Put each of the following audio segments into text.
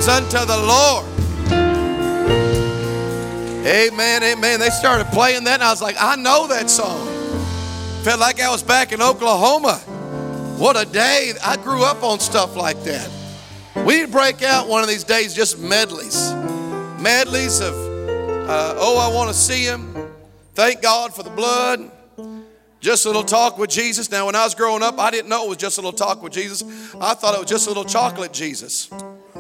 unto the Lord. Amen, amen. They started playing that and I was like, I know that song. Felt like I was back in Oklahoma. What a day. I grew up on stuff like that. We need to break out one of these days just medleys. Medleys of, I want to see him. Thank God for the blood. Just a little talk with Jesus. Now, when I was growing up, I didn't know it was just a little talk with Jesus. I thought it was just a little chocolate Jesus.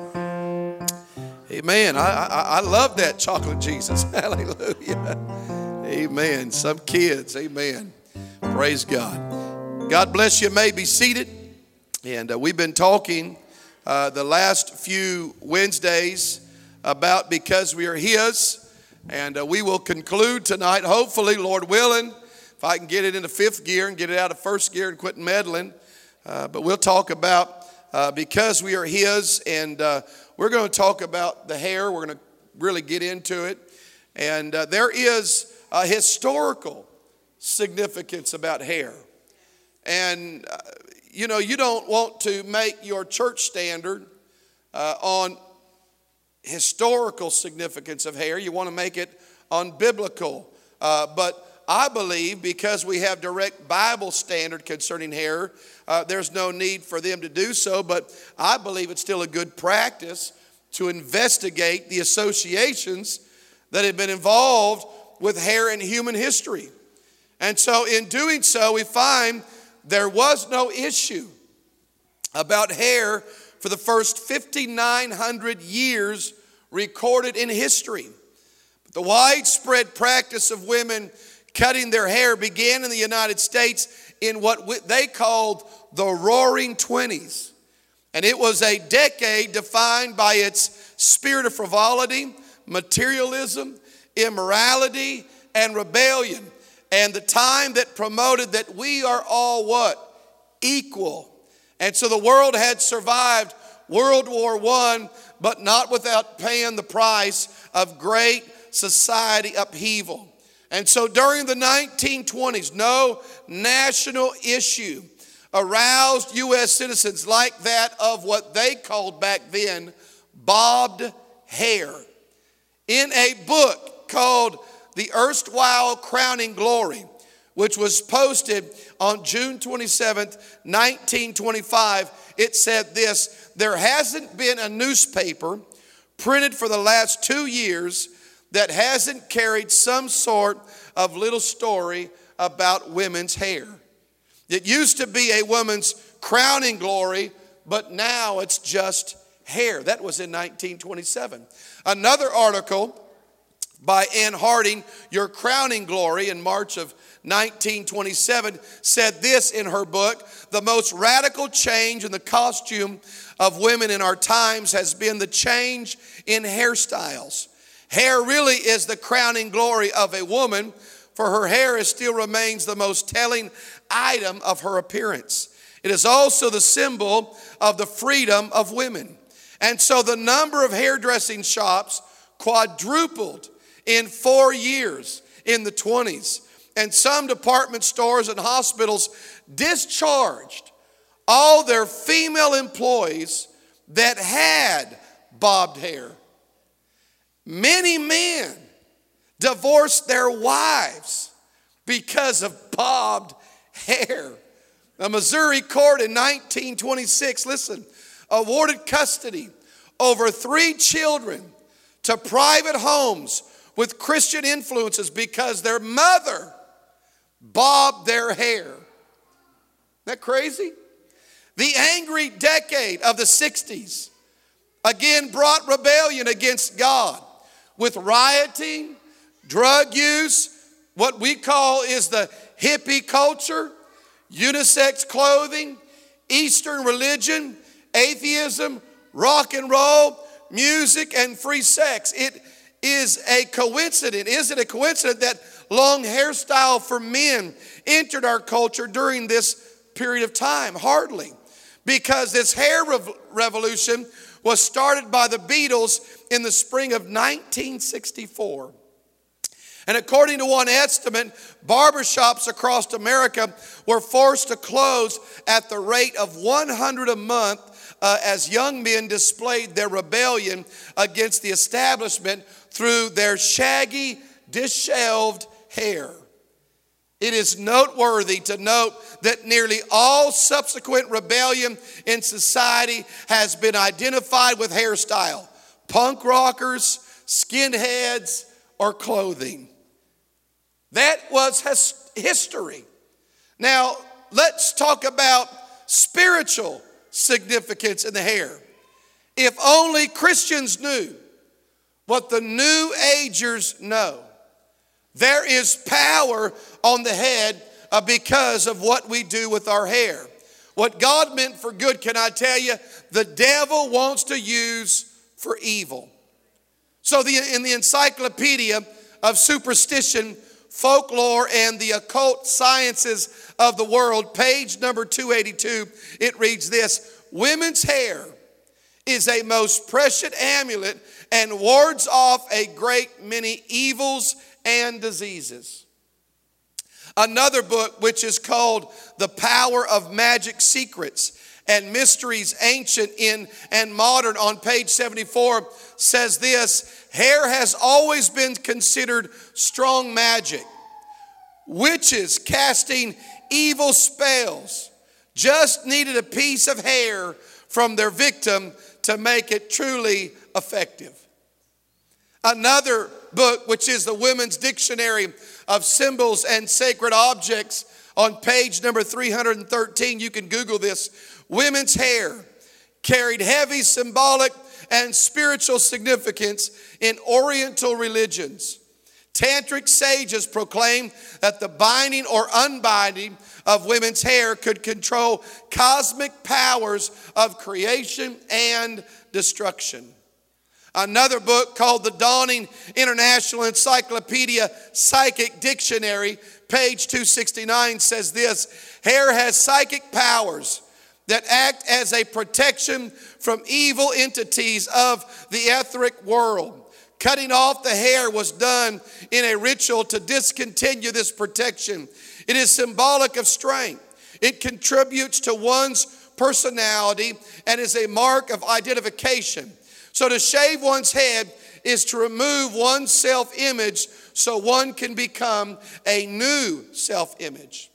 Amen. I love that chocolate Jesus. Hallelujah. Amen. Some kids. Amen. Praise God. God bless you. You may be seated. And we've been talking the last few Wednesdays about because we are His. And we will conclude tonight, hopefully, Lord willing, if I can get it into fifth gear and get it out of first gear and quit meddling. But we'll talk about because we are His, and we're going to talk about the hair. We're going to really get into it. And there is a historical significance about hair. And, you don't want to make your church standard on historical significance of hair. You want to make it on biblical. But I believe because we have direct Bible standard concerning hair, there's no need for them to do so. But I believe it's still a good practice to investigate the associations that have been involved with hair in human history. And so in doing so, we find there was no issue about hair for the first 5,900 years recorded in history. But the widespread practice of women cutting their hair began in the United States in what they called the Roaring Twenties. And it was a decade defined by its spirit of frivolity, materialism, immorality, and rebellion. And the time that promoted that we are all what? Equal. And so the world had survived World War I, but not without paying the price of great society upheaval. And so during the 1920s, no national issue aroused U.S. citizens like that of what they called back then bobbed hair. In a book called The Erstwhile Crowning Glory, which was posted on June 27th, 1925, it said this: there hasn't been a newspaper printed for the last 2 years that hasn't carried some sort of little story about women's hair. It used to be a woman's crowning glory, but now it's just hair. That was in 1927. Another article by Ann Harding, Your Crowning Glory, in March of 1927, said this in her book: the most radical change in the costume of women in our times has been the change in hairstyles. Hair really is the crowning glory of a woman, for her hair still remains the most telling item of her appearance. It is also the symbol of the freedom of women. And so the number of hairdressing shops quadrupled in 4 years in the 20s. And some department stores and hospitals discharged all their female employees that had bobbed hair. Many men divorced their wives because of bobbed hair. A Missouri court in 1926, listen, awarded custody over 3 children to private homes with Christian influences because their mother bobbed their hair. Isn't that crazy? The angry decade of the 60s again brought rebellion against God with rioting, drug use, what we call is the hippie culture, unisex clothing, Eastern religion, atheism, rock and roll, music, and free sex. It is a coincidence. Is it a coincidence that long hairstyle for men entered our culture during this period of time? Hardly. Because this hair revolution was started by the Beatles in the spring of 1964. And according to one estimate, barbershops across America were forced to close at the rate of 100 a month as young men displayed their rebellion against the establishment through their shaggy, disheveled hair. It is noteworthy to note that nearly all subsequent rebellion in society has been identified with hairstyle: punk rockers, skinheads, or clothing. That was history. Now, let's talk about spiritual significance in the hair. If only Christians knew what the New Agers know. There is power on the head because of what we do with our hair. What God meant for good, can I tell you, the devil wants to use for evil. So in the Encyclopedia of Superstition, Folklore, and the Occult Sciences of the World, page number 282, it reads this: women's hair is a most precious amulet and wards off a great many evils and diseases. Another book, which is called The Power of Magic Secrets and Mysteries Ancient and Modern, on page 74, says this: hair has always been considered strong magic. Witches casting evil spells just needed a piece of hair from their victim to make it truly effective. Another book, which is the Women's Dictionary of Symbols and Sacred Objects, on page number 313, you can Google this: women's hair carried heavy symbolic and spiritual significance in Oriental religions. Tantric sages proclaim that the binding or unbinding of women's hair could control cosmic powers of creation and destruction. Another book, called the Dawning International Encyclopedia Psychic Dictionary, page 269, says this: hair has psychic powers that act as a protection from evil entities of the etheric world. Cutting off the hair was done in a ritual to discontinue this protection. It is symbolic of strength. It contributes to one's personality and is a mark of identification. So to shave one's head is to remove one's self-image so one can become a new self-image.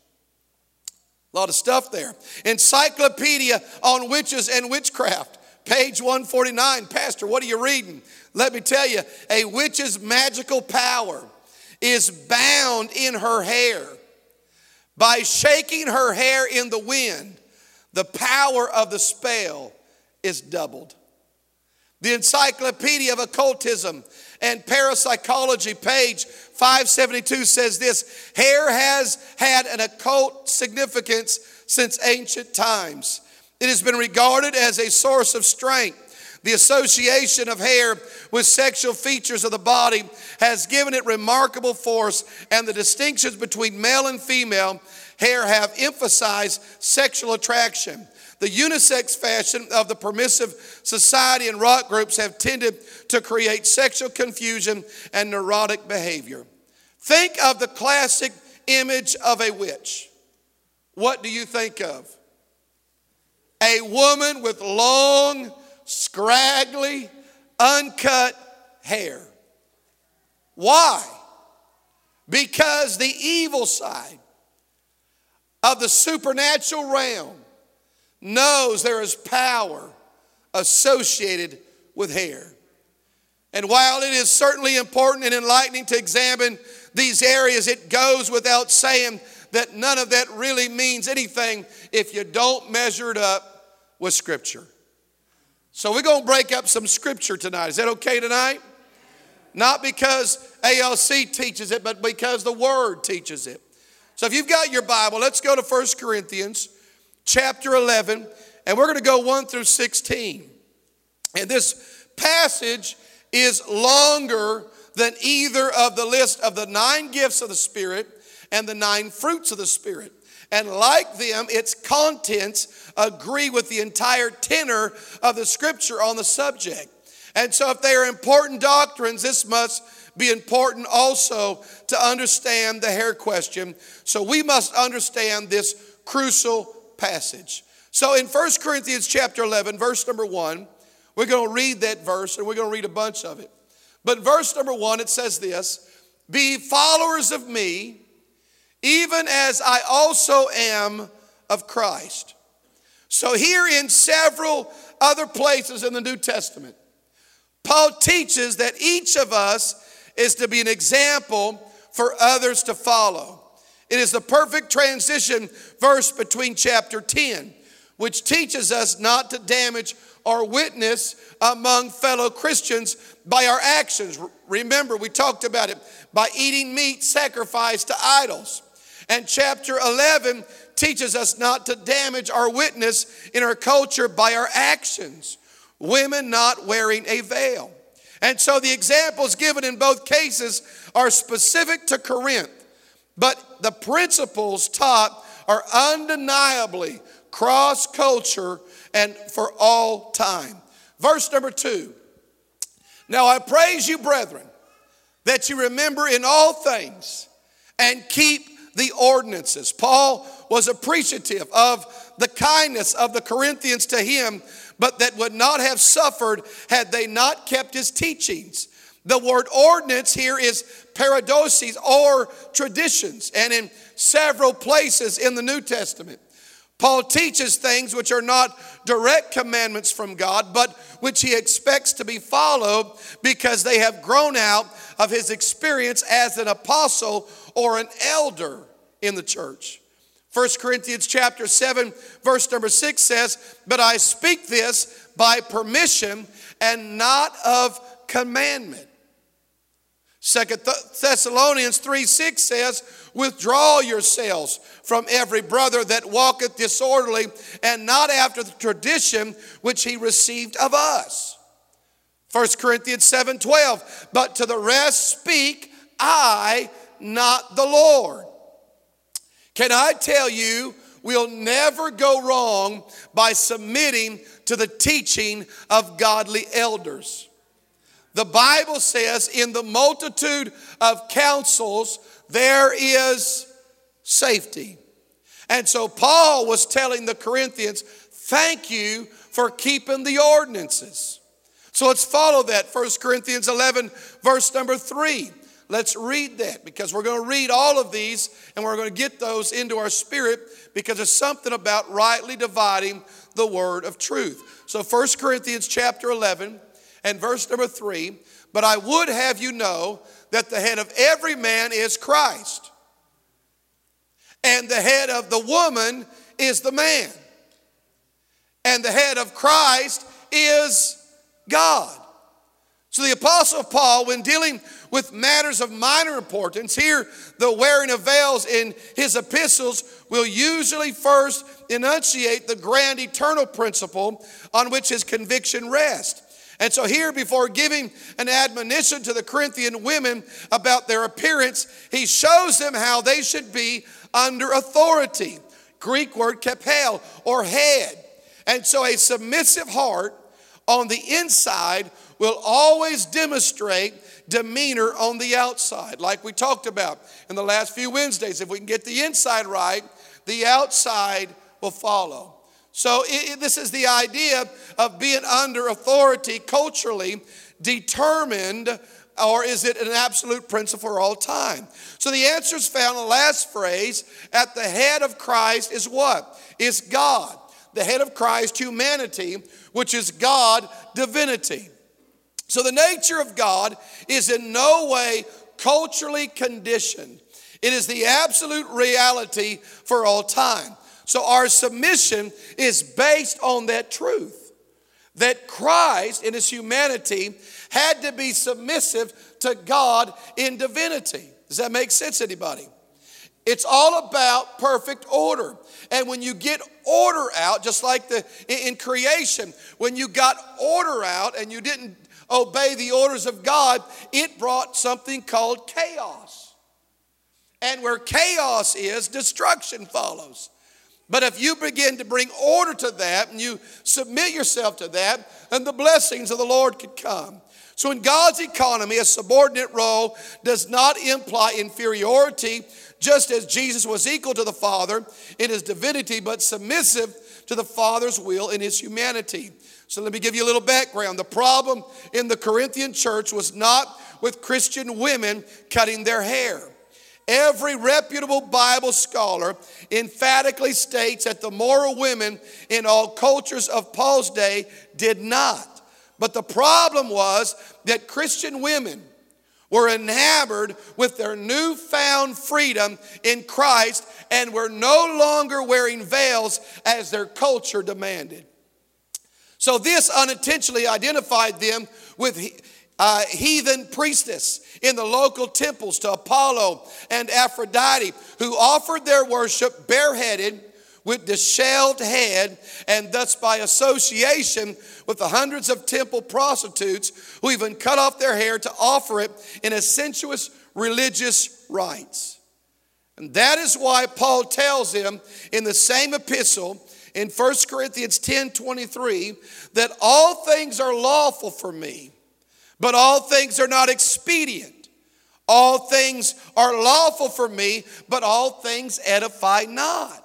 A lot of stuff there. Encyclopedia on Witches and Witchcraft, page 149. Pastor, what are you reading? Let me tell you, a witch's magical power is bound in her hair. By shaking her hair in the wind, the power of the spell is doubled. The Encyclopedia of Occultism and Parapsychology, page 572, says this: hair has had an occult significance since ancient times. It has been regarded as a source of strength. The association of hair with sexual features of the body has given it remarkable force, and the distinctions between male and female hair have emphasized sexual attraction. The unisex fashion of the permissive society and rock groups have tended to create sexual confusion and neurotic behavior. Think of the classic image of a witch. What do you think of? A woman with long, scraggly, uncut hair. Why? Because the evil side of the supernatural realm knows there is power associated with hair. And while it is certainly important and enlightening to examine these areas, it goes without saying that none of that really means anything if you don't measure it up with Scripture. So we're going to break up some Scripture tonight. Is that okay tonight? Not because ALC teaches it, but because the Word teaches it. So if you've got your Bible, let's go to 1 Corinthians chapter 11, and we're going to go 1 through 16. And this passage is longer than either of the list of the 9 gifts of the Spirit and the 9 fruits of the Spirit. And like them, its contents agree with the entire tenor of the Scripture on the subject. And so if they are important doctrines, this must be important also to understand the hair question. So we must understand this crucial passage. So in 1 Corinthians chapter 11, verse number 1, we're going to read that verse, and we're going to read a bunch of it. But verse number 1, it says this: be followers of me, even as I also am of Christ. So here in several other places in the New Testament, Paul teaches that each of us is to be an example for others to follow. It is the perfect transition verse between chapter 10, which teaches us not to damage our witness among fellow Christians by our actions. Remember, we talked about it, by eating meat sacrificed to idols. And chapter 11 teaches us not to damage our witness in our culture by our actions. Women not wearing a veil. And so the examples given in both cases are specific to Corinth, but the principles taught are undeniably cross-culture and for all time. Verse number 2. Now I praise you, brethren, that you remember in all things and keep the ordinances. Paul was appreciative of the kindness of the Corinthians to him, but that would not have suffered had they not kept his teachings. The word ordinance here is paradoxes or traditions, and in several places in the New Testament, Paul teaches things which are not direct commandments from God, but which he expects to be followed because they have grown out of his experience as an apostle or an elder in the church. 1 Corinthians chapter 7, verse number 6 says, but I speak this by permission and not of commandment. 2 Thessalonians 3:6 says, withdraw yourselves from every brother that walketh disorderly and not after the tradition which he received of us. 1 Corinthians 7:12, but to the rest speak I, not the Lord. Can I tell you, we'll never go wrong by submitting to the teaching of godly elders. The Bible says in the multitude of counsels, there is safety. And so Paul was telling the Corinthians, thank you for keeping the ordinances. So let's follow that. 1 Corinthians 11, verse number 3. Let's read that because we're going to read all of these and we're going to get those into our spirit because there's something about rightly dividing the word of truth. So 1 Corinthians chapter 11 and verse number 3, but I would have you know that the head of every man is Christ, and the head of the woman is the man, and the head of Christ is God. So the Apostle Paul, when dealing with matters of minor importance, here the wearing of veils in his epistles will usually first enunciate the grand eternal principle on which his conviction rests. And so here, before giving an admonition to the Corinthian women about their appearance, he shows them how they should be under authority. Greek word kapel, or head. And so a submissive heart on the inside will always demonstrate demeanor on the outside. Like we talked about in the last few Wednesdays, if we can get the inside right, the outside will follow. So this is the idea of being under authority culturally determined, or is it an absolute principle for all time? So the answer is found in the last phrase. At the head of Christ is what? Is God. The head of Christ, humanity, which is God, divinity. So the nature of God is in no way culturally conditioned. It is the absolute reality for all time. So our submission is based on that truth, that Christ in his humanity had to be submissive to God in divinity. Does that make sense, anybody? It's all about perfect order. And when you get order out, just like in creation, when you got order out and you didn't obey the orders of God, it brought something called chaos. And where chaos is, destruction follows. But if you begin to bring order to that and you submit yourself to that, then the blessings of the Lord could come. So in God's economy, a subordinate role does not imply inferiority, just as Jesus was equal to the Father in his divinity, but submissive to the Father's will in his humanity. So let me give you a little background. The problem in the Corinthian church was not with Christian women cutting their hair. Every reputable Bible scholar emphatically states that the moral women in all cultures of Paul's day did not. But the problem was that Christian women were enamored with their newfound freedom in Christ and were no longer wearing veils as their culture demanded. So this unintentionally identified them with heathen priestess in the local temples to Apollo and Aphrodite, who offered their worship bareheaded with disheveled head, and thus by association with the hundreds of temple prostitutes who even cut off their hair to offer it in a sensuous religious rites. And that is why Paul tells them in the same epistle in 1 Corinthians 10:23 that all things are lawful for me, but all things are not expedient. All things are lawful for me, but all things edify not.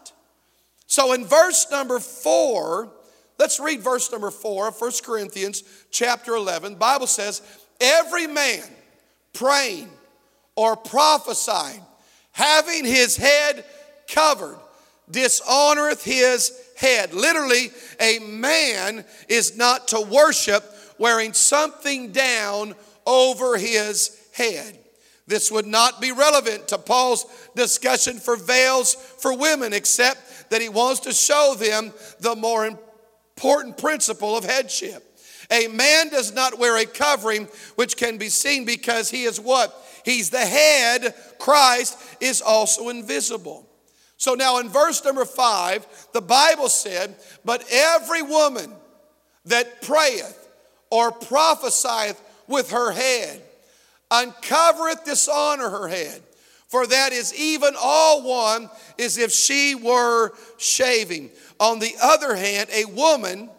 So in verse number 4, let's read verse number 4 of 1 Corinthians chapter 11. The Bible says, every man praying or prophesying, having his head covered, dishonoreth his head. Literally, a man is not to worship wearing something down over his head. This would not be relevant to Paul's discussion for veils for women, except that he wants to show them the more important principle of headship. A man does not wear a covering which can be seen because he is what? He's the head. Christ is also invisible. So now in verse number 5, the Bible said, but every woman that prayeth or prophesieth with her head uncovereth dishonor her head. For that is even all one as if she were shaving. On the other hand, a woman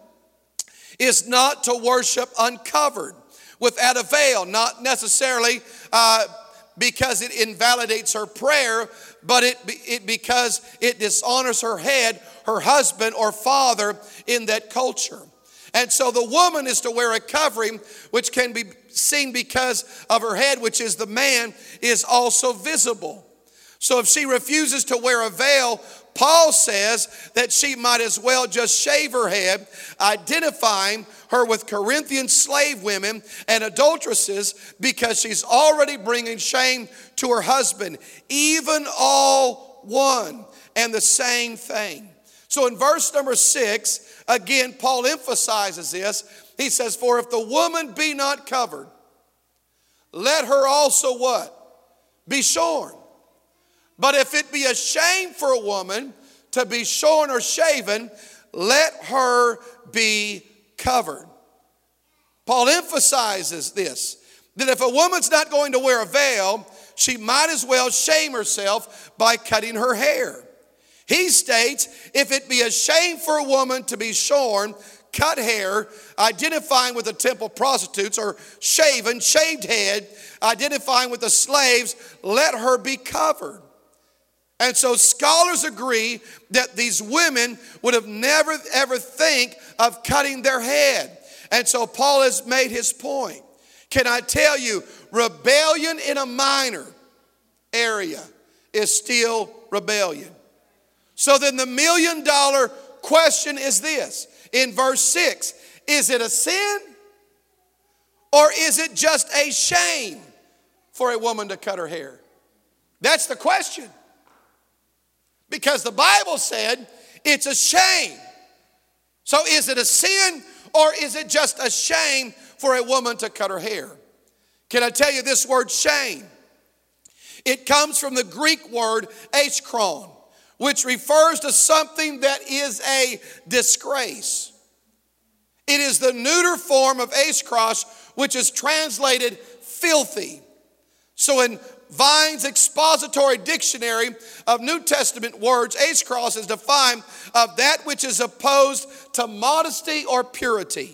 is not to worship uncovered without a veil, not necessarily because it invalidates her prayer, but it because it dishonors her head, her husband or father in that culture. And so the woman is to wear a covering which can be seen because of her head, which is the man, is also visible. So if she refuses to wear a veil, Paul says that she might as well just shave her head, identifying her with Corinthian slave women and adulteresses because she's already bringing shame to her husband. Even all one and the same thing. So in verse number 6, again, Paul emphasizes this. He says, for if the woman be not covered, let her also what? Be shorn. But if it be a shame for a woman to be shorn or shaven, let her be covered. Paul emphasizes this, that if a woman's not going to wear a veil, she might as well shame herself by cutting her hair. He states, if it be a shame for a woman to be shorn, cut hair, identifying with the temple prostitutes, or shaven, shaved head, identifying with the slaves, let her be covered. And so scholars agree that these women would have never ever think of cutting their head. And so Paul has made his point. Can I tell you, rebellion in a minor area is still rebellion. So then the $1 million question is this. In verse 6, is it a sin or is it just a shame for a woman to cut her hair? That's the question. Because the Bible said it's a shame. So is it a sin or is it just a shame for a woman to cut her hair? Can I tell you this word shame? It comes from the Greek word askron, which refers to something that is a disgrace. It is the neuter form of askros, which is translated filthy. So in Vine's expository dictionary of New Testament words, askros is defined of that which is opposed to modesty or purity.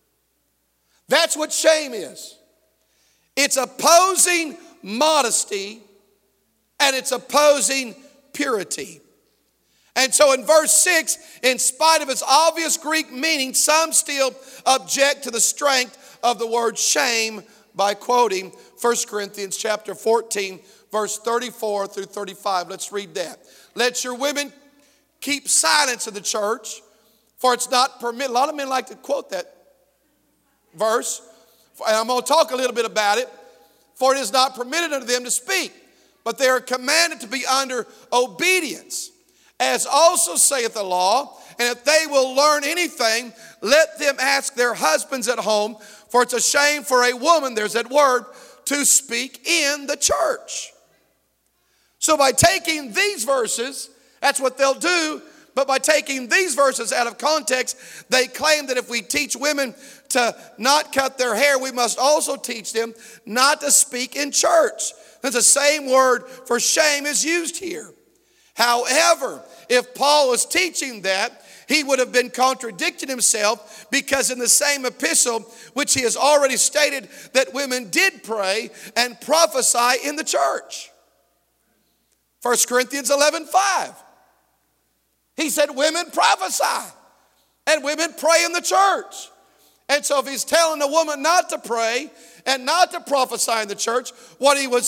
That's what shame is. It's opposing modesty and it's opposing purity. And so in verse 6, in spite of its obvious Greek meaning, some still object to the strength of the word shame by quoting 1 Corinthians chapter 14, verse 34 through 35. Let's read that. Let your women keep silence in the church, for it's not permitted. A lot of men like to quote that verse, and I'm going to talk a little bit about it. For it is not permitted unto them to speak, but they are commanded to be under obedience. As also saith the law, and if they will learn anything, let them ask their husbands at home, for it's a shame for a woman, there's that word, to speak in the church. So by taking these verses, that's what they'll do, but by taking these verses out of context, they claim that if we teach women to not cut their hair, we must also teach them not to speak in church. That's the same word for shame is used here. However, if Paul was teaching that, he would have been contradicting himself, because in the same epistle, which he has already stated that women did pray and prophesy in the church. 1 Corinthians 11:5. He said women prophesy and women pray in the church. And so if he's telling a woman not to pray and not to prophesy in the church, he would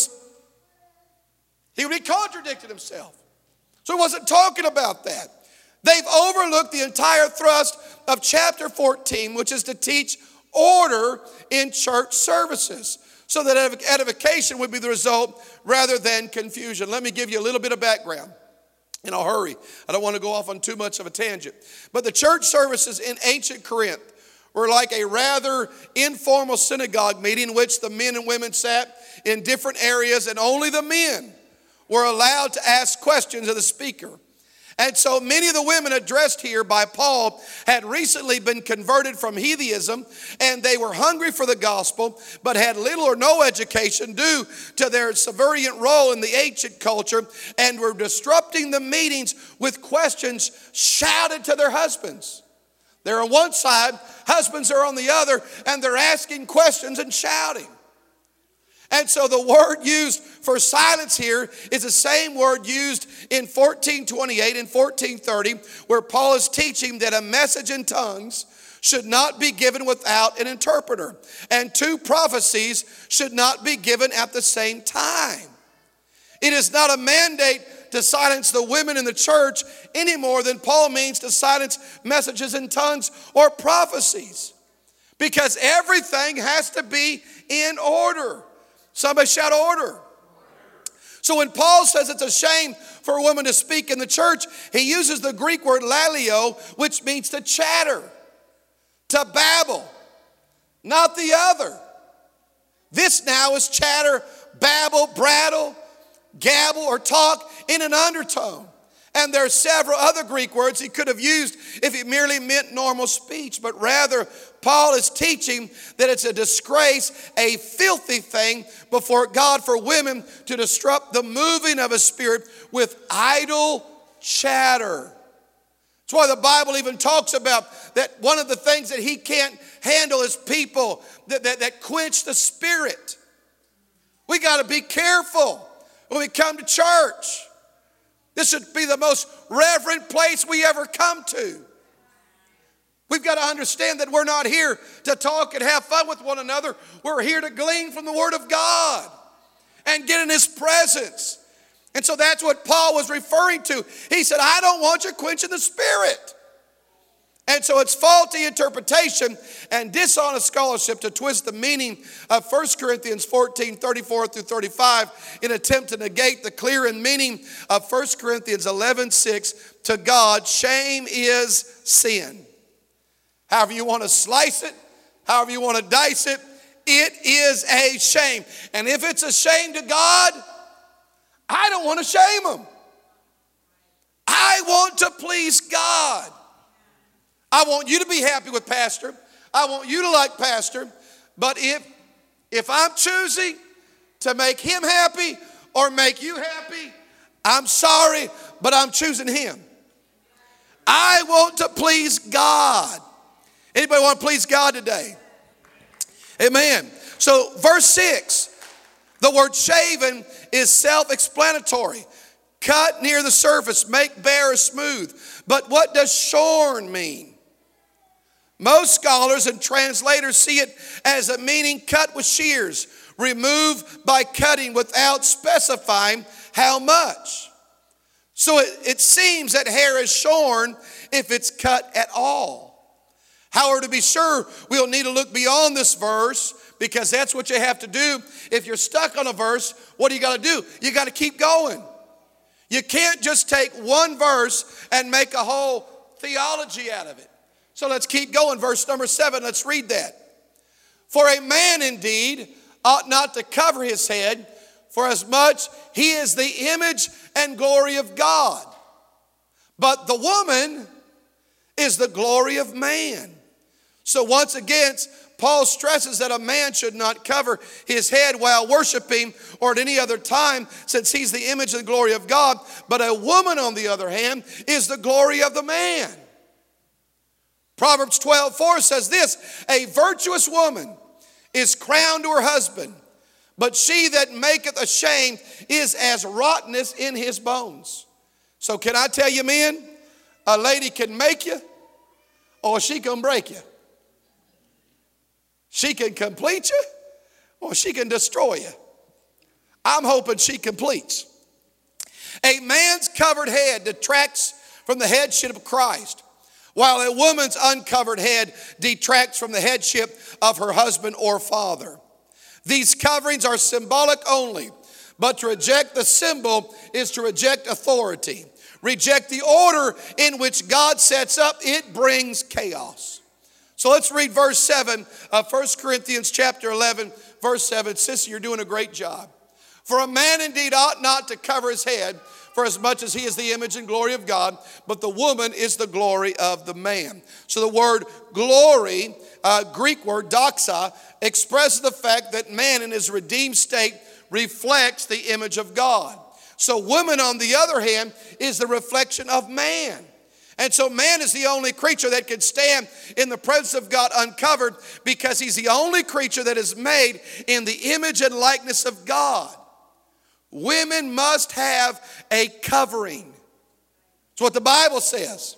be contradicting himself. So he wasn't talking about that. They've overlooked the entire thrust of chapter 14, which is to teach order in church services, so that edification would be the result rather than confusion. Let me give you a little bit of background. In a hurry. I don't want to go off on too much of a tangent. But the church services in ancient Corinth were like a rather informal synagogue meeting in which the men and women sat in different areas, and only the men were allowed to ask questions of the speaker. And so many of the women addressed here by Paul had recently been converted from heatheism, and they were hungry for the gospel, but had little or no education due to their subservient role in the ancient culture, and were disrupting the meetings with questions shouted to their husbands. They're on one side, husbands are on the other, and they're asking questions and shouting. And so the word used for silence here is the same word used in 14:28 and 14:30, where Paul is teaching that a message in tongues should not be given without an interpreter, and two prophecies should not be given at the same time. It is not a mandate to silence the women in the church any more than Paul means to silence messages in tongues or prophecies, because everything has to be in order. Somebody shout order. So when Paul says it's a shame for a woman to speak in the church, he uses the Greek word lalio, which means to chatter, to babble, not the other. This now is chatter, babble, brattle, gabble, or talk in an undertone. And there are several other Greek words he could have used if it merely meant normal speech. But rather, Paul is teaching that it's a disgrace, a filthy thing before God for women to disrupt the moving of a spirit with idle chatter. That's why the Bible even talks about that one of the things that he can't handle is people that quench the spirit. We got to be careful when we come to church. This should be the most reverent place we ever come to. We've got to understand that we're not here to talk and have fun with one another. We're here to glean from the Word of God and get in His presence. And so that's what Paul was referring to. He said, I don't want you quenching the Spirit. And so it's faulty interpretation and dishonest scholarship to twist the meaning of 1 Corinthians 14, 34 through 35 in an attempt to negate the clear meaning of 1 Corinthians 11, 6. To God, shame is sin. However you want to slice it, however you want to dice it, it is a shame. And if it's a shame to God, I don't want to shame Him. I want to please God. I want you to be happy with Pastor. I want you to like Pastor. But if I'm choosing to make him happy or make you happy, I'm sorry, but I'm choosing him. I want to please God. Anybody want to please God today? Amen. So verse 6, the word shaven is self-explanatory. cut near the surface, make bare or smooth. But what does shorn mean? Most scholars and translators see it as a meaning cut with shears, removed by cutting without specifying how much. So it seems that hair is shorn if it's cut at all. However, to be sure, we'll need to look beyond this verse, because that's what you have to do. If you're stuck on a verse, what do you got to do? You got to keep going. You can't just take one verse and make a whole theology out of it. So let's keep going. Verse number 7, let's read that. For a man indeed ought not to cover his head, for as much he is the image and glory of God. But the woman is the glory of man. So once again, Paul stresses that a man should not cover his head while worshiping or at any other time, since he's the image and glory of God. But a woman, on the other hand, is the glory of the man. Proverbs 12:4 says this, a virtuous woman is crowned to her husband, but she that maketh ashamed is as rottenness in his bones. So can I tell you, men, a lady can make you or she can break you. She can complete you or she can destroy you. I'm hoping she completes. A man's covered head detracts from the headship of Christ, while a woman's uncovered head detracts from the headship of her husband or father. These coverings are symbolic only, but to reject the symbol is to reject authority. Reject the order in which God sets up, it brings chaos. So let's read verse 7 of 1 Corinthians chapter 11, verse 7. Sissy, you're doing a great job. For a man indeed ought not to cover his head, for as much as he is the image and glory of God, but the woman is the glory of the man. So the word glory, Greek word doxa, expresses the fact that man in his redeemed state reflects the image of God. So woman, on the other hand, is the reflection of man. And so man is the only creature that can stand in the presence of God uncovered, because he's the only creature that is made in the image and likeness of God. Women must have a covering. That's what the Bible says.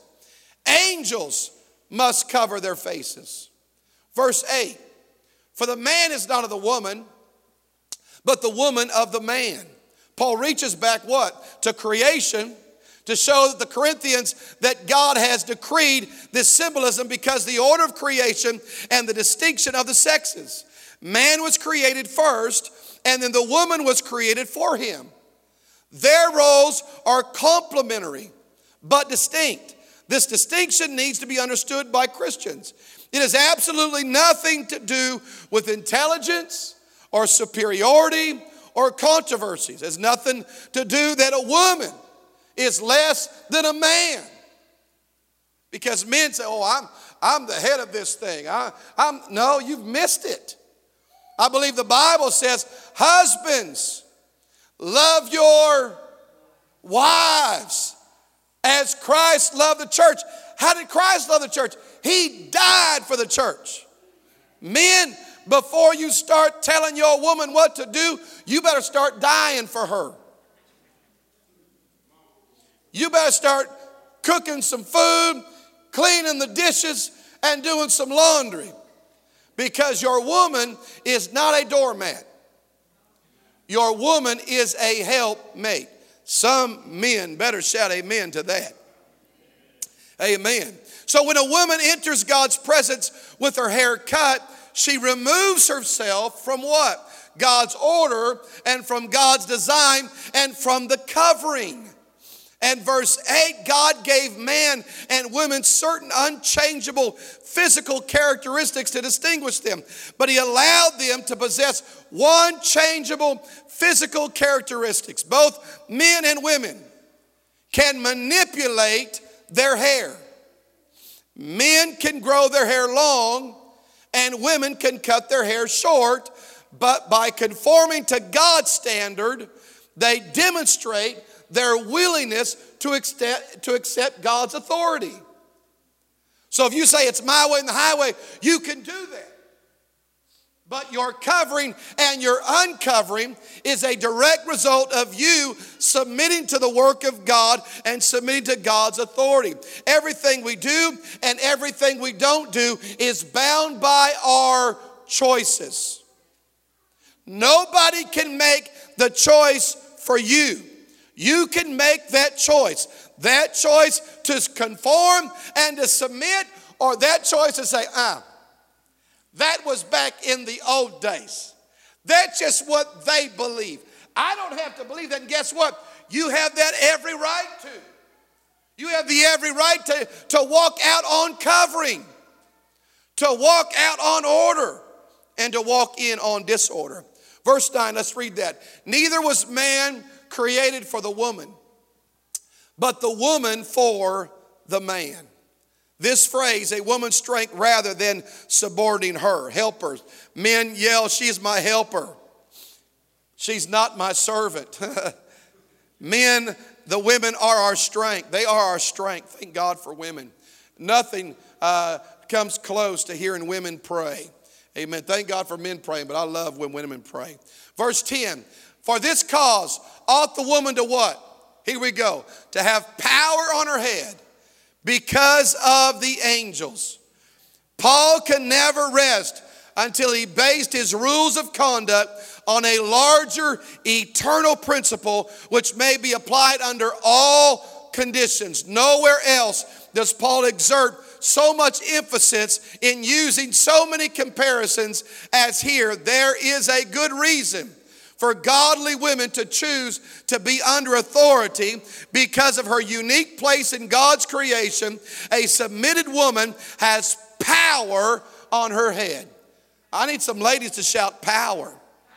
Angels must cover their faces. Verse 8, for the man is not of the woman, but the woman of the man. Paul reaches back what? To creation, to show the Corinthians that God has decreed this symbolism because the order of creation and the distinction of the sexes. Man was created first, and then the woman was created for him. Their roles are complementary but distinct. This distinction needs to be understood by Christians. It has absolutely nothing to do with intelligence or superiority or controversies. It has nothing to do that a woman is less than a man. Because men say, oh, I'm the head of this thing. No, you've missed it. I believe the Bible says, husbands, love your wives as Christ loved the church. How did Christ love the church? He died for the church. Men, before you start telling your woman what to do, you better start dying for her. You better start cooking some food, cleaning the dishes, and doing some laundry. Because your woman is not a doormat. Your woman is a helpmate. Some men better shout amen to that. Amen. So when a woman enters God's presence with her hair cut, she removes herself from what? God's order and from God's design and from the covering. And verse 8, God gave man and women certain unchangeable physical characteristics to distinguish them. But he allowed them to possess one changeable physical characteristics. Both men and women can manipulate their hair. Men can grow their hair long and women can cut their hair short. But by conforming to God's standard, they demonstrate their willingness to accept God's authority. So if you say it's my way and the highway, you can do that. But your covering and your uncovering is a direct result of you submitting to the work of God and submitting to God's authority. Everything we do and everything we don't do is bound by our choices. Nobody can make the choice for you. You can make that choice. That choice to conform and to submit, or that choice to say, that was back in the old days. That's just what they believe. I don't have to believe that. And guess what? You have that every right to. You have the every right to walk out on covering, to walk out on order, and to walk in on disorder. Verse 9, let's read that. Neither was man created for the woman, but the woman for the man. This phrase, a woman's strength rather than subordinating her. Helpers. Men yell, she's my helper. She's not my servant. Men, the women are our strength. They are our strength. Thank God for women. Nothing comes close to hearing women pray. Amen. Thank God for men praying, but I love when women pray. Verse 10, for this cause ought the woman to what? Here we go. To have power on her head because of the angels. Paul can never rest until he based his rules of conduct on a larger eternal principle which may be applied under all conditions. Nowhere else does Paul exert so much emphasis in using so many comparisons as here. There is a good reason for godly women to choose to be under authority because of her unique place in God's creation. A submitted woman has power on her head. I need some ladies to shout power.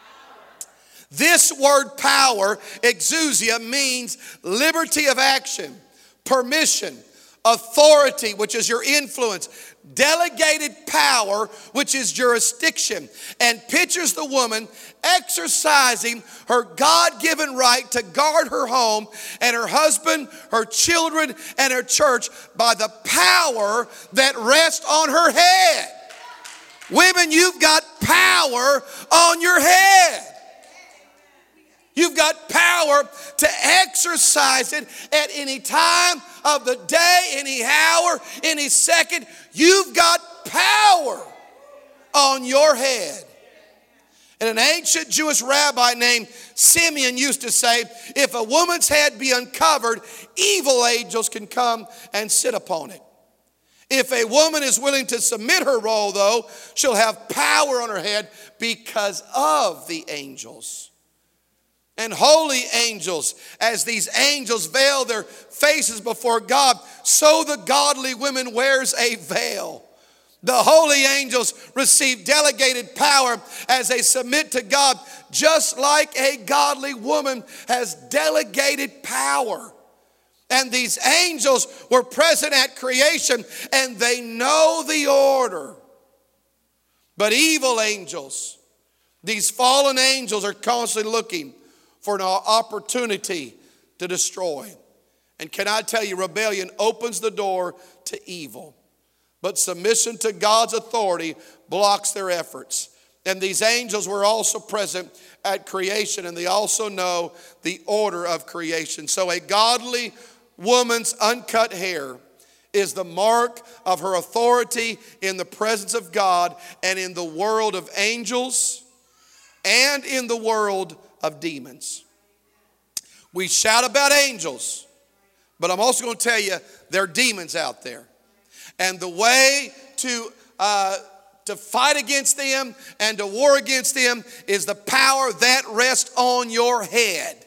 This word power, exousia, means liberty of action, permission, authority, which is your influence, delegated power, which is jurisdiction, and pictures the woman exercising her God-given right to guard her home and her husband, her children, and her church by the power that rests on her head. Women, you've got power on your head. You've got power to exercise it at any time of the day, any hour, any second. You've got power on your head. And an ancient Jewish rabbi named Simeon used to say, if a woman's head be uncovered, evil angels can come and sit upon it. If a woman is willing to submit her role, though, she'll have power on her head because of the angels. And holy angels, as these angels veil their faces before God, so the godly woman wears a veil. The holy angels receive delegated power as they submit to God, just like a godly woman has delegated power. And these angels were present at creation, and they know the order. But evil angels, these fallen angels, are constantly looking for an opportunity to destroy. And can I tell you, rebellion opens the door to evil. But submission to God's authority blocks their efforts. And these angels were also present at creation, and they also know the order of creation. So a godly woman's uncut hair is the mark of her authority in the presence of God and in the world of angels and in the world of demons. We shout about angels, but I'm also going to tell you there are demons out there. And the way to fight against them and to war against them is the power that rests on your head.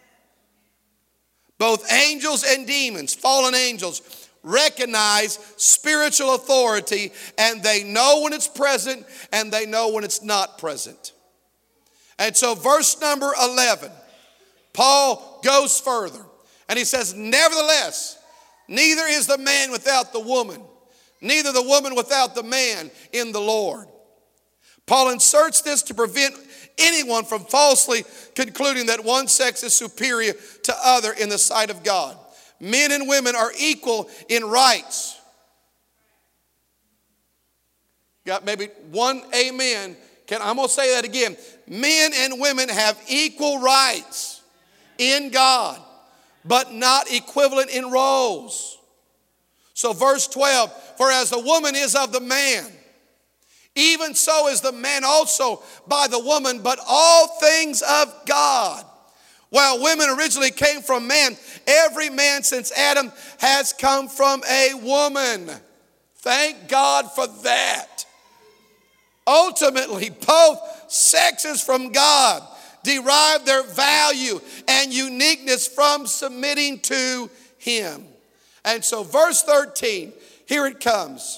Both angels and demons, fallen angels, recognize spiritual authority, and they know when it's present and they know when it's not present. And so verse number 11, Paul goes further and he says, nevertheless, neither is the man without the woman, neither the woman without the man in the Lord. Paul inserts this to prevent anyone from falsely concluding that one sex is superior to other in the sight of God. Men and women are equal in rights. Got maybe one amen I'm going to say that again. Men and women have equal rights in God, but not equivalent in roles. So verse 12, for as the woman is of the man, even so is the man also by the woman, but all things of God. While women originally came from man, every man since Adam has come from a woman. Thank God for that. Ultimately, both sexes from God derive their value and uniqueness from submitting to Him. And so verse 13, here it comes.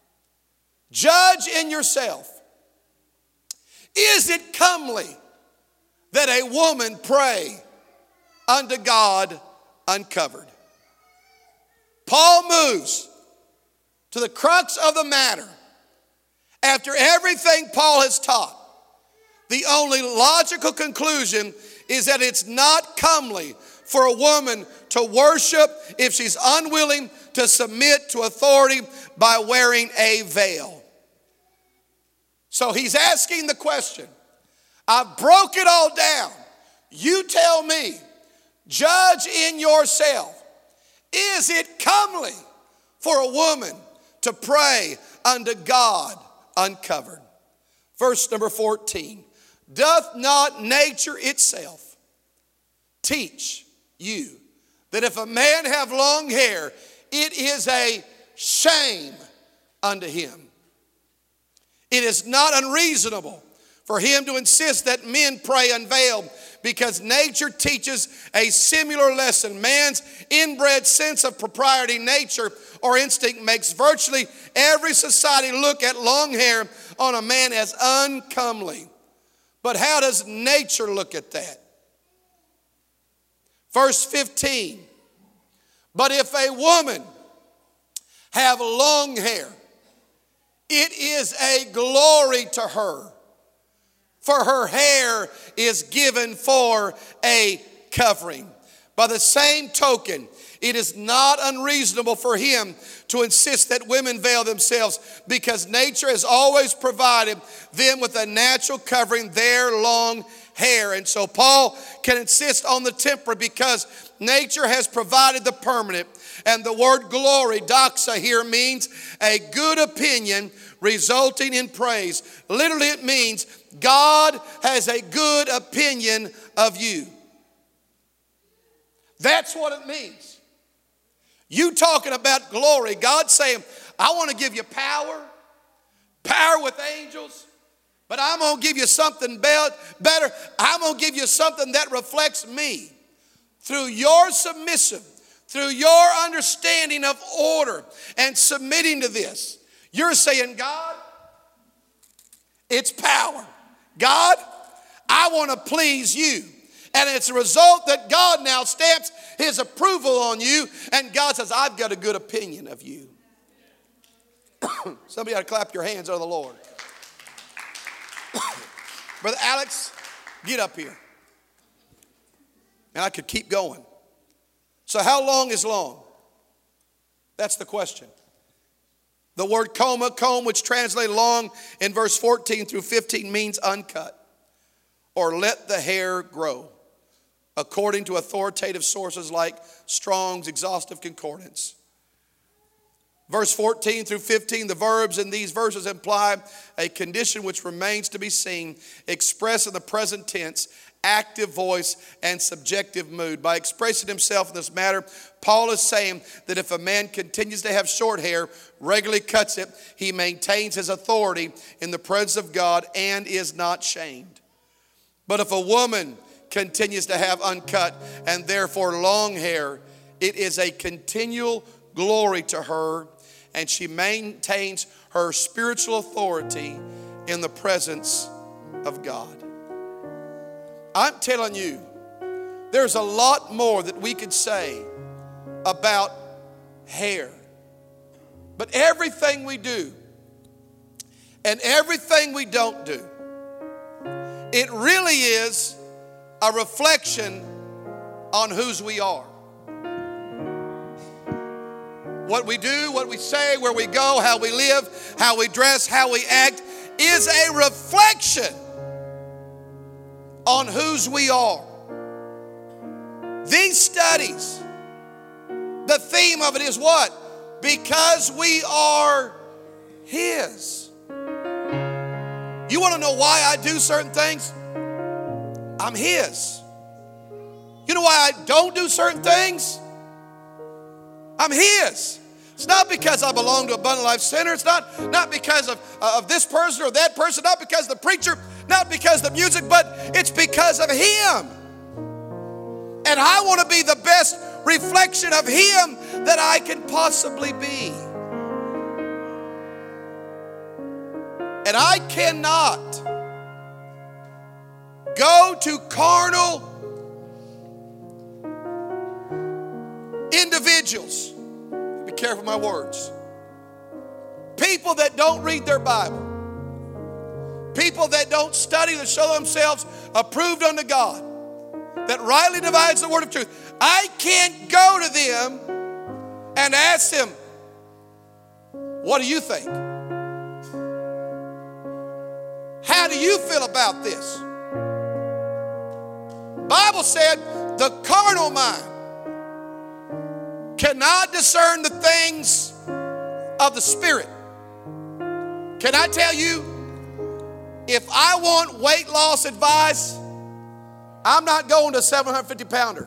Judge in yourself. Is it comely that a woman pray unto God uncovered? Paul moves to the crux of the matter. After everything Paul has taught, the only logical conclusion is that it's not comely for a woman to worship if she's unwilling to submit to authority by wearing a veil. So he's asking the question. I broke it all down. You tell me, judge in yourself. Is it comely for a woman to pray unto God uncovered? Verse number 14. Doth not nature itself teach you that if a man have long hair, it is a shame unto him? It is not unreasonable for him to insist that men pray unveiled, because nature teaches a similar lesson. Man's inbred sense of propriety, nature, or instinct makes virtually every society look at long hair on a man as uncomely. But how does nature look at that? Verse 15. But if a woman have long hair, it is a glory to her, for her hair is given for a covering. By the same token, it is not unreasonable for him to insist that women veil themselves, because nature has always provided them with a natural covering, their long hair. And so Paul can insist on the temperate because nature has provided the permanent. And the word glory, doxa, here means a good opinion resulting in praise. Literally, it means God has a good opinion of you. That's what it means. You talking about glory, God saying, I want to give you power with angels, but I'm going to give you something better. I'm going to give you something that reflects me. Through your submission, through your understanding of order and submitting to this, you're saying, God, it's power. God, I want to please you. And it's a result that God now stamps His approval on you. And God says, I've got a good opinion of you. Somebody ought to clap your hands unto the Lord. Brother Alex, get up here. And I could keep going. So how long is long? That's the question. The word comb, which translated long in verse 14 through 15, means uncut or let the hair grow, according to authoritative sources like Strong's Exhaustive Concordance. Verse 14 through 15, the verbs in these verses imply a condition which remains to be seen, expressed in the present tense, active voice, and subjective mood. By expressing himself in this matter, Paul is saying that if a man continues to have short hair, regularly cuts it, he maintains his authority in the presence of God and is not shamed. But if a woman continues to have uncut and therefore long hair, it is a continual glory to her, and she maintains her spiritual authority in the presence of God. I'm telling you, there's a lot more that we could say about hair. But everything we do and everything we don't do, it really is a reflection on whose we are. What we do, what we say, where we go, how we live, how we dress, how we act, is a reflection on whose we are. These studies, the theme of it is what? Because we are His. You want to know why I do certain things? I'm His. You know why I don't do certain things? I'm His. It's not because I belong to Abundant Life Center. It's not because of this person or that person, not because of the preacher, not because of the music, but it's because of Him. And I want to be the best reflection of Him that I can possibly be. And I cannot go to carnal individuals. Be careful of my words. People that don't read their Bible. People that don't study to show themselves approved unto God. That rightly divides the word of truth. I can't go to them and ask them, what do you think? How do you feel about this? The Bible said the carnal mind cannot discern the things of the Spirit. Can I tell you, if I want weight loss advice, I'm not going to a 750-pounder.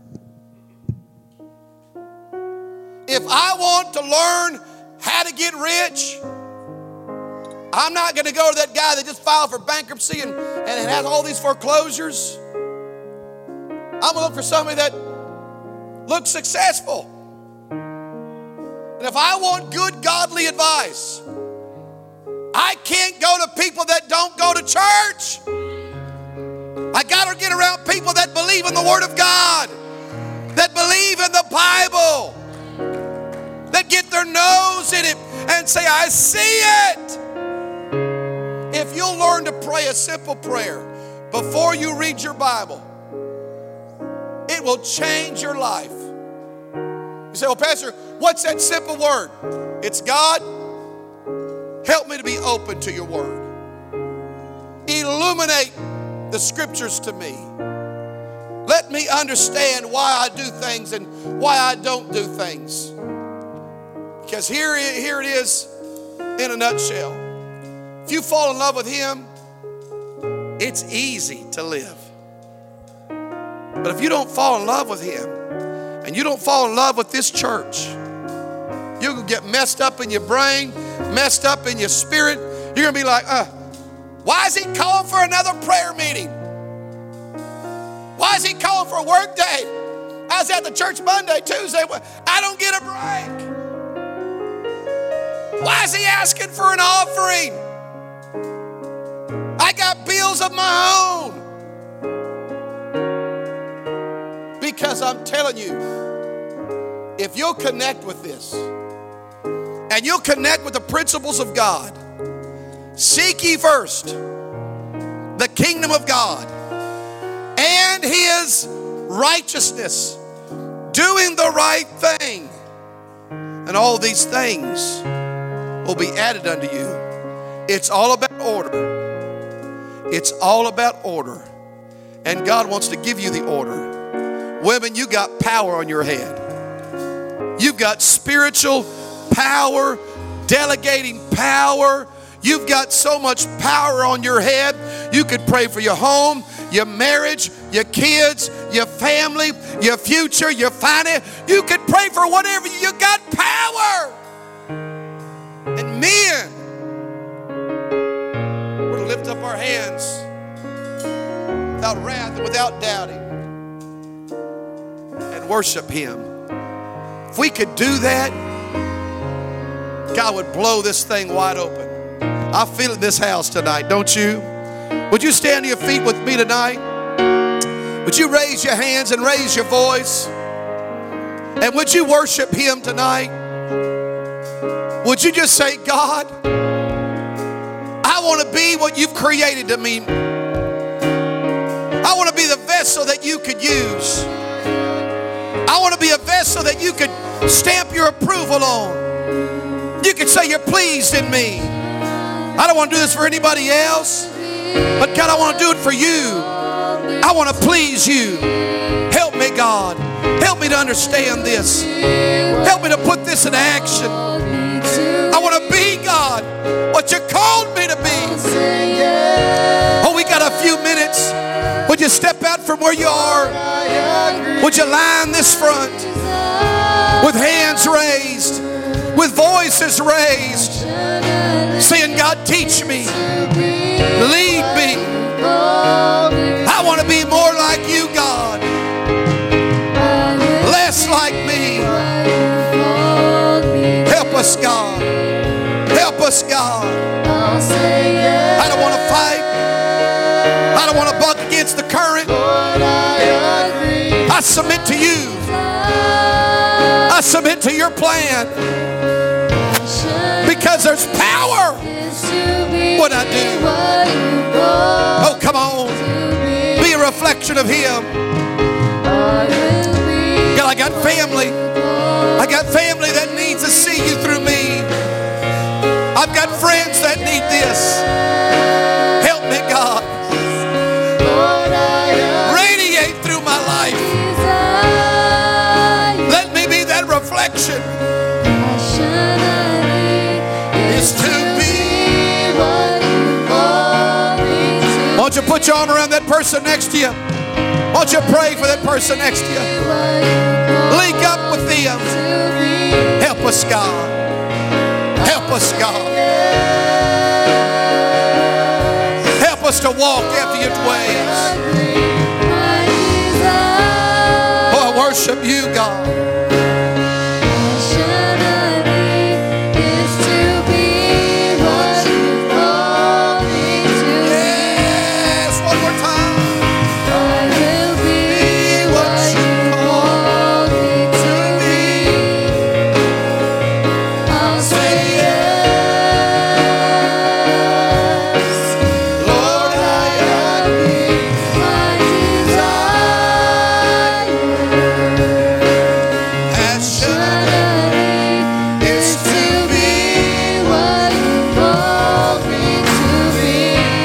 If I want to learn how to get rich, I'm not going to go to that guy that just filed for bankruptcy and has all these foreclosures. I'm going to look for somebody that looks successful. And if I want good godly advice, I can't go to people that don't go to church. I got to get around people that believe in the Word of God, that believe in the Bible, that get their nose in it and say, I see it. If you'll learn to pray a simple prayer before you read your Bible, it will change your life. You say, well, Pastor, what's that simple word? It's God, help me to be open to your word. Illuminate the scriptures to me. Let me understand why I do things and why I don't do things. Because here it is in a nutshell. If you fall in love with Him, it's easy to live. But if you don't fall in love with Him, and you don't fall in love with this church, you can get messed up in your brain, messed up in your spirit. You're going to be like, why is he calling for another prayer meeting? Why is he calling for a work day? I was at the church Monday, Tuesday. I don't get a break. Why is he asking for an offering? I got bills of my own. Because I'm telling you, if you'll connect with this, and you'll connect with the principles of God, seek ye first the kingdom of God and His righteousness, doing the right thing, and all these things will be added unto you. It's all about order. It's all about order. And God wants to give you the order. Women, you got power on your head. You've got spiritual power, delegating power. You've got so much power on your head. You could pray for your home, your marriage, your kids, your family, your future, your finance. You could pray for whatever. You got power. And men, we're to lift up our hands without wrath and without doubting and worship Him. If we could do that, God would blow this thing wide open. I feel it in this house tonight, don't you? Would you stand to your feet with me tonight? Would you raise your hands and raise your voice? And would you worship Him tonight? Would you just say, God, I want to be what you've created to me. I want to be the vessel that you could use. I want to be a vessel that you could stamp your approval on. You could say you're pleased in me. I don't want to do this for anybody else, but God, I want to do it for you. I want to please you. Help me, God. Help me to understand this. Help me to put this in action. I want to be, God, what you called me to be. Oh, we got a few minutes. Would you step out from where you are? Would you line this front with hands raised, with voices raised, saying, God, teach me, lead me. I want to be more like you, God, less like me. Help us, God. Help us, God. I don't want to fight. I don't want to buck against the current. I submit to you. I submit to your plan. Because there's power when I do. Oh, come on. Be a reflection of Him. God, I got family. I got family that needs to see you through me. I've got friends that need this. Help me, God. Radiate through my life. Let me be that reflection. Is to be. Won't you put your arm around that person next to you? Won't you pray for that person next to you? Link up with them. Help us, God. Help us, God. Help us to walk after your ways. Oh, I worship you, God. Yes, one more time. I will be what you call me to be. I'll say yes. Lord, I agree. My desire, passionately, is to be what you call me to be.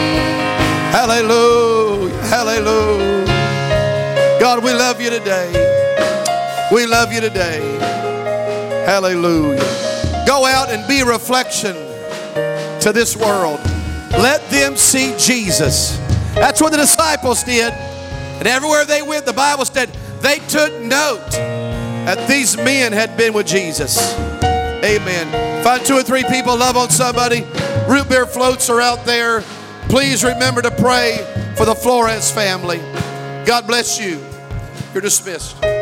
Hallelujah. Hallelujah. God, we love you today. We love you today. Hallelujah. Go out and be a reflection to this world. Let them see Jesus. That's what the disciples did. And everywhere they went, the Bible said they took note that these men had been with Jesus. Amen. Find 2 or 3 people, love on somebody. Root beer floats are out there. Please remember to pray for the Flores family. God bless you. You're dismissed.